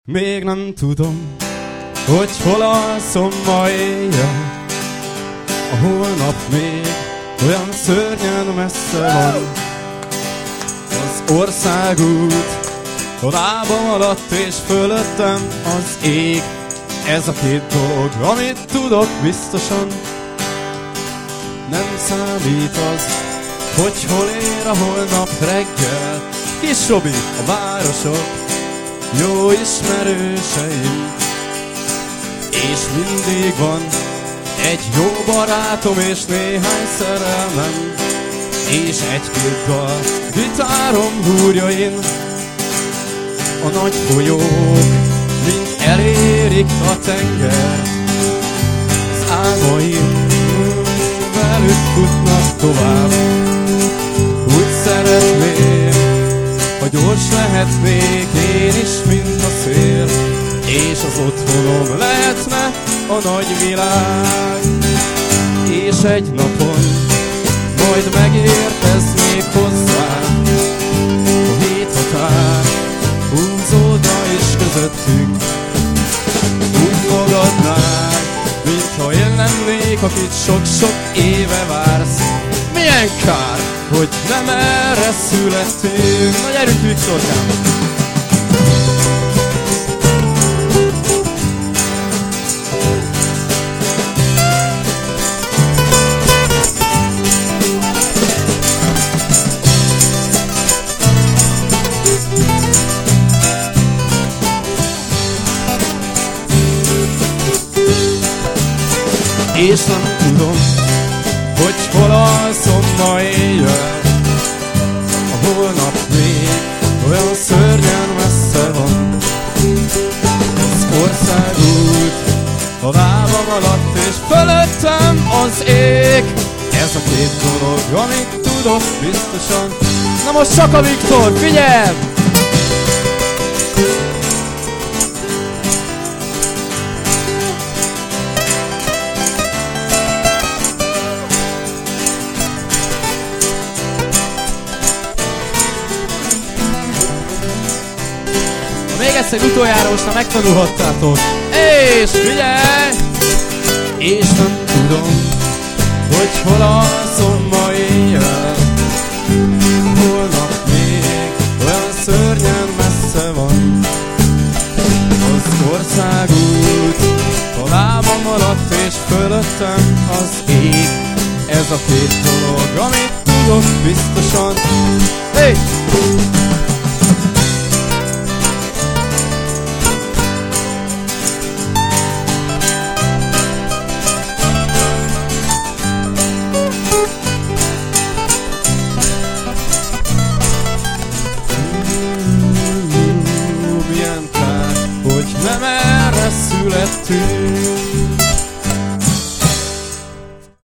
Még nem tudom, hogy hol alszom ma éjjel. A holnap még olyan szörnyen messze van. Az országút a lábam alatt és fölöttem az ég. Ez a két dolog, amit tudok biztosan. Nem számít az, hogy hol ér a holnap reggel. Kis Robi, a városok jó ismerőseim, és mindig van egy jó barátom és néhány szerelmem, és egy-két dal gitárom húrjain. A nagy folyók mind elérik a tenger, az álmaim velük futnak tovább. Úgy szeretném, ha gyors lehetnék én is, mint a szél, és az otthonom lehetne a nagy világ. És egy napon majd megérkeznék hozzá, a hét határ húzódna is közöttünk. Úgy fogadnák, mintha én lennék, akit sok-sok éve vársz. Milyen kár, hogy nem erre születtünk. Na gyerünk, Viktorkám! És nem tudom, hogy hol alszom ma éjjel. A holnap még olyan szörnyen messze van. Az országút a lábam alatt és fölöttem az ég. Ez a két dolog, amit tudok biztosan. Na most csak a Viktor, figyelj! Még egyszer utoljára, most már megtanulhattátok. És figyelj! És nem tudom, hogy hol alszom ma éjjel. Holnap még olyan szörnyen messze van. Az országút a lábam alatt és fölöttem az ég. Ez a két dolog, amit tudok biztosan. Hey! Nem erre születtünk.